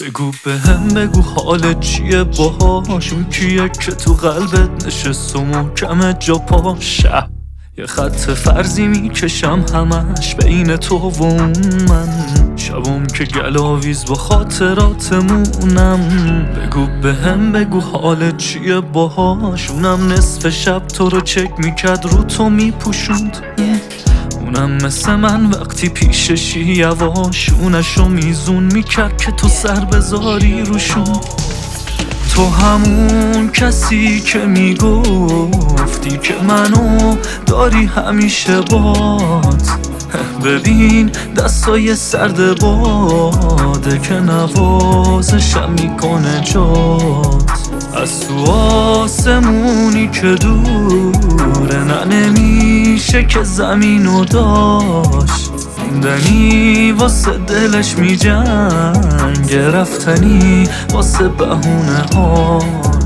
بگو بگو حالت چیه باهاش، اون کیه که تو قلبت نشست و محکمه جا پاشه. یه خط فرضی میکشم همش بین تو و اون من، شبم که گلاویز با خاطراتمونم. بگو بگو حالت چیه باهاش، اونم نصف شب تو رو چک میکرد رو تو میپوشوند، اونم مثل من وقتی پیششی یواشونشو میزون میکرد که تو سر بذاری روشون. تو همون کسی که میگفتی که منو داری همیشه باد، ببین دستای سرد باده که نوازشم میکنه جات. از تو آسمونی که دوره نه نمیشه که زمینو داشت، موندنی واسه دلش میجنگه، رفتنی واسه بهونه هاش.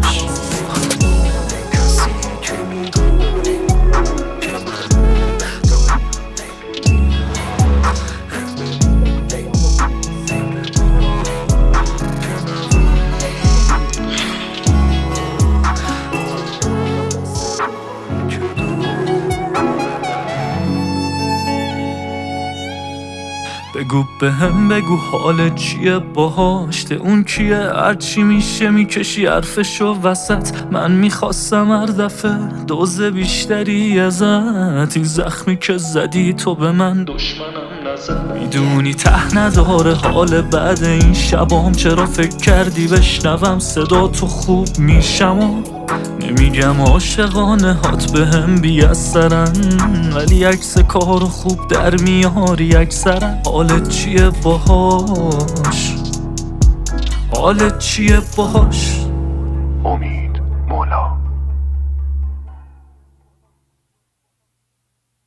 بگو بگو حالت چیه باهاش، ده اون کیه هرچی میشه میکشی حرفشو وسط. من میخواستم هر دفعه دوز بیشتری ازت، این زخمی که زدی تو به من دشمنم نزد. میدونی ته نداره حال بعد این شبام، چرا فکر کردی بشنوم صدا تو خوب میشم؟ نمیگم عاشقانه هات بهم بی‌اثرن، ولی عکس کارو خوب در میاری اکثرا. حالت چیه باهاش، حالت چیه باهاش؟